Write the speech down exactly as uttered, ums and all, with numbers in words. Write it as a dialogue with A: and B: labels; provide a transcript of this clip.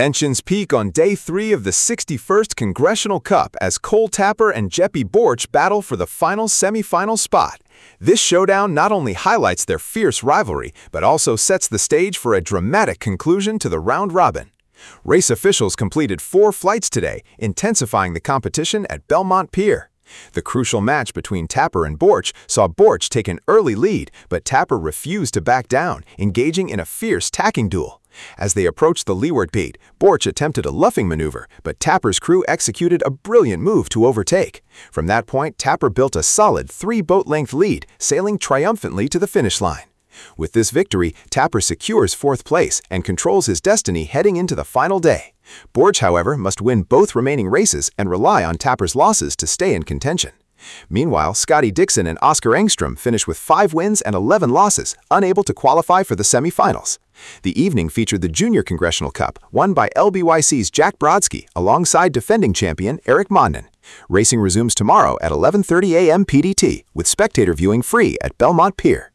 A: Tensions peak on day three of the sixty-first Congressional Cup as Cole Tapper and Jeppy Borch battle for the final semifinal spot. This showdown not only highlights their fierce rivalry, but also sets the stage for a dramatic conclusion to the round robin. Race officials completed four flights today, intensifying the competition at Belmont Pier. The crucial match between Tapper and Borch saw Borch take an early lead, but Tapper refused to back down, engaging in a fierce tacking duel. As they approached the leeward beat, Borch attempted a luffing maneuver, but Tapper's crew executed a brilliant move to overtake. From that point, Tapper built a solid three-boat-length lead, sailing triumphantly to the finish line. With this victory, Tapper secures fourth place and controls his destiny heading into the final day. Borch, however, must win both remaining races and rely on Tapper's losses to stay in contention. Meanwhile, Scotty Dixon and Oscar Engstrom finish with five wins and eleven losses, unable to qualify for the semifinals. The evening featured the Junior Congressional Cup, won by L B Y C's Jack Brodsky alongside defending champion Eric Mondon. Racing resumes tomorrow at eleven thirty a m P D T, with spectator viewing free at Belmont Pier.